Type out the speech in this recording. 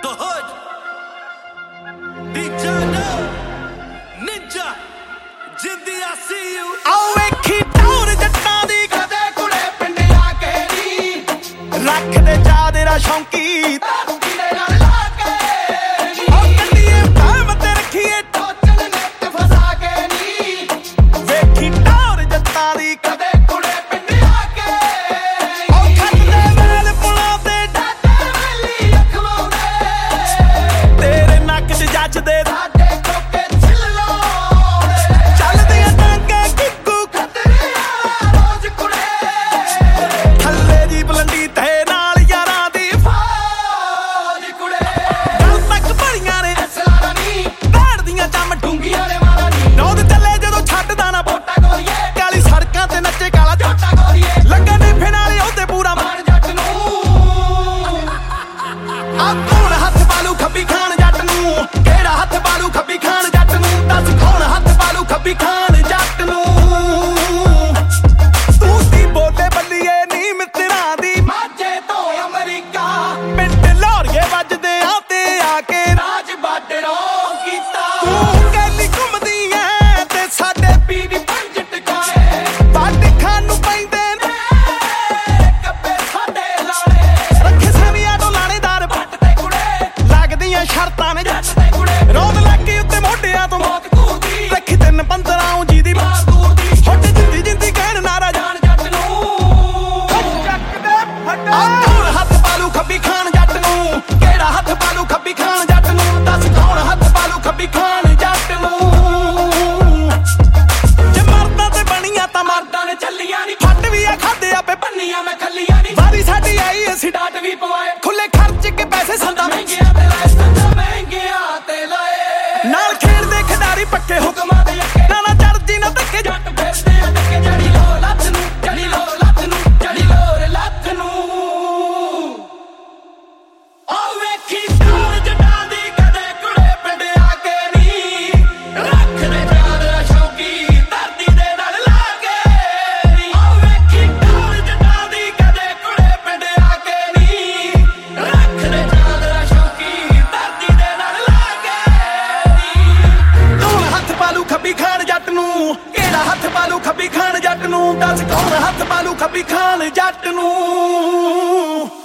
The Hood, DJ Ninja, Jindy, I see you. ਆਓ ਵੇਖੀ ਟੌਰ ਜੱਟਾਂ ਦੀ ਕਦੇ ਕੁੜੇ ਪਿੰਡ ਆ ਕੇ ਨੀ ਰੱਖਦੇ ਚਾਹ ਤੇਰਾ ਸ਼ੌਂਕੀ ਤਾਰੂ ਕਿਲੇ ਨਾਲ ਲਾ ਕੇ ਓ ਕੱਢੀਏ ਟਾਈਮ ਤੇ ਰੱਖੀਏ ਟੋਚਨ ਨੈਟ ਫਸਾ ਕੇ ਨੀ ਵੇਖੀ ਟੌਰ ਜੱਟਾਂ ਦੀ ਕਦੇ ਕੁੜੇ ਪਿੰਡ ਆ ਕੇ ਓ ਖੱਟਦੇ ਵੇਲ ਪੁਲਾਂ ਤੇ ਡਾਟੇ ਵੇਲੀ ਅਖਵਾਉਂਦੇ ਤੇਰੇ ਨੱਕ 'ਚ ਜੱਜਦੇ ਸਾਡੇ ਕੋਕੇ ਛਿੱਲ ਲਾਉਂਦੇ ਚੱਲਦੀਆਂ ਟਾਂਗੇ ਕਿੱਕੂ ਖਤਰੀਆਂ ਰੋਜ਼ ਕੁੜੇ ਥੱਲੇ ਦੀ ਬਲੰਡੀ ਤੇ ਨਾਲ ਯਾਰਾਂ ਦੀ ਫੌਜ ਕੁੜੇ ਗੱਲ ਤੱਕ ਭਰੀਆਂ ਨੇ ਅਸਲਾਰਾ ਨੀ ਬੈਠਦੀਆਂ ਚੰਮ ਡੂੰਗੀਆਂ ਨੇ ਮਾਰਾ ਨੀ ਰੋਦ ਚੱਲੇ ਜਦੋਂ ਛੱਡਦਾ ਨਾ ਬੋਟਾ ਗੋਰੀਏ ਕਾਲੀ ਸੜਕਾਂ ਤੇ ਨੱਚੇ ਕਾਲਾ ਝੋਟਾ ਗੋਰੀਏ ਲੱਗੇ ਨੇ ਫਿਨਾਲੇ ਉਹਦੇ ਪੂਰਾ ਮਾਰ ਜੱਟ ਨੂੰ ਆ ਕੌਣ ਹੱਥ ਪਾਲੂ ਖੱਬੀ ਖਾਨ ਜੱਟ ਨੂੰ ਕਿਹੜਾ ਹੱਥ ਪਾਲੂ ਖੱਬੀ ਖਾਨ ਜੱਟ ਨੂੰ ਦੱਸ ਕੌਣ ਹੱਥ ਪਾਲੂ ਖੱਬੀ ਖਾਨ ਜੱਟ ਨੂੰ ਤੂੰ ਦੀ ਬੋਲੇ ਬੱਲੀਏ ਨੀ ਮਿੱਤਰਾਂ ਦੀ ਮਾਝੇ ਤੋਂ ਅਮਰੀਕਾ ਪਿੰਡ ਲਾਹੌਰੀਏ ਵੱਜਦੇ ਆ ਤੇ ਆ ਕੇ ਰਾਜ ਬਾਰਡਰੋਂ ਕੀਤਾ ਤੂੰ ਕੈਲੀ ਘੁੰਮਦੀ ਐ ਤੇ ਸਾਡੇ ਪੀਵੀ ਪੰਜ ਟਿਕਾਣੇ ਬਾਡੀ ਖਾਨ ਨੂੰ ਪੈਂਦੇ ਨੇ ਕੱਪੇ ਸਾਡੇ ਲਾਲੇ ਰੱਖੇ ਸੇਵੀਆਂ ਤੋਂ ਲਾਣੇਦਾਰ ਪੱਟ ਤੇ ਕੁੜੇ ਲੱਗਦੀਆਂ ਸ਼ਰਤਾਂ ਨੇ ਜੱਟ ਤੇ ਕੁੜੇ ਰੋਦ ਲੱਗੀ ਉੱਤੇ ਮੋਢਿਆਂ ਤੋਂ ਮੌਤ ਘੂਰਦੀ ਰੱਖੀ 3-15 ਜੀ ਦੀ ਮਾਰ ਦੂਰਦੀ ਹੁੱਟ ਜਿੰਦੀ ਜਿੰਦੀ ਕਹਿਣ ਨਾਰਾ ਜਾਣ ਜੱਟ ਨੂੰ ਚੱਕ ਦੇ ਫੱਟਾ ਕੌਣ ਹੱਥ ਪਾਲੂ ਖੱਬੀ ਖਾਨ ਜੱਟ ਨੂੰ ਕਿਹੜਾ ਹੱਥ ਪਾਲੂ ਖੱਬੀ ਖਾਨ ਜੱਟ ਨੂੰ ਦੱਸ ਕੌਣ ਹੱਥ ਪਾਲੂ ਖੱਬੀ ਖਾਨ ਜੱਟ ਨੂੰ ਜੇ ਮਰਦਾਂ ਤੇ ਬਣੀਆਂ ਤਾਂ ਮਰਦਾਂ ਨੇ ਚੱਲੀਆਂ ਨੀ ਫੱਟ ਵੀ ਆ ਖਾਦੇ ਆਪੇ ਪੰਨੀਆਂ ਮੈਂ ਖੱਲੀਆਂ ਨੀ ਵਾਰੀ ਸਾਡੀ ਆਈ ਅਸੀਂ ਡਾਟ ਵੀ ਪਵਾਏ ਖੁੱਲੇ ਖਰਚ ਕੇ ਪੈਸੇ ਸੰਦਾ ਮਹਿੰਗਿਆਂ ਤੇ ਲਾਏ ਸੰਦਾ ਮਹਿੰਗਿਆਂ ਤੇ ਲਾਏ ਨਾਲ ਖੇਡਦੇ ਖਿਡਾਰੀ ਪੱਕੇ ਹੁਕਮਾਂ ਦੇ ਅੱਗੇ ਨਾ ਚੜਦੀ ਨਾ ਧੱਕੇ ਜੱਟ ਫੇਰਦੇ ਆ ਧੱਕੇ ਜੜੀ ਲੋ ਲੱਤ ਨੂੰ ਜੜੀ ਲੋ ਲੱਤ ਨੂੰ ਜੜੀ ਲੋ ਲੱਤ ਨੂੰ ਓ ਵੇਖੀ ਟੌਰ ਜੱਟਾਂ ਦੀ ਕਦੇ ਕੁੜੇ ਪਿੰਡ ਆ ਕੇ ਨੀ ਰੱਖਦੇ ਚਾਦਰ ਸ਼ੌਕੀ ਧਰਤੀ ਦੇ ਨਾਲ ਲਾ ਕੇ ਨੀ ਓ ਵੇਖੀ ਟੌਰ ਜੱਟਾਂ ਦੀ ਕਦੇ ਕੁੜੇ ਪਿੰਡ ਆ ਕੇ ਨੀ ਰੱਖਦੇ ਚਾਦਰ ਸ਼ੌਕੀ ਧਰਤੀ ਦੇ ਨਾਲ ਲਾ ਕੇ ਨੀ ਕੌਣ ਹੱਥ ਪਾਲੂ ਖੱਬੀ ਖਾਨ ਜੱਟ ਨੂੰ ਕਿਹੜਾ ਹੱਥ ਪਾਲੂ ਖੱਬੀ ਖਾਨ ਜੱਟ ਨੂੰ ਦੱਸ ਕੌਣ ਹੱਥ ਪਾਲੂ ਖੱਬੀ ਖਾਨ ਜੱਟ ਨੂੰ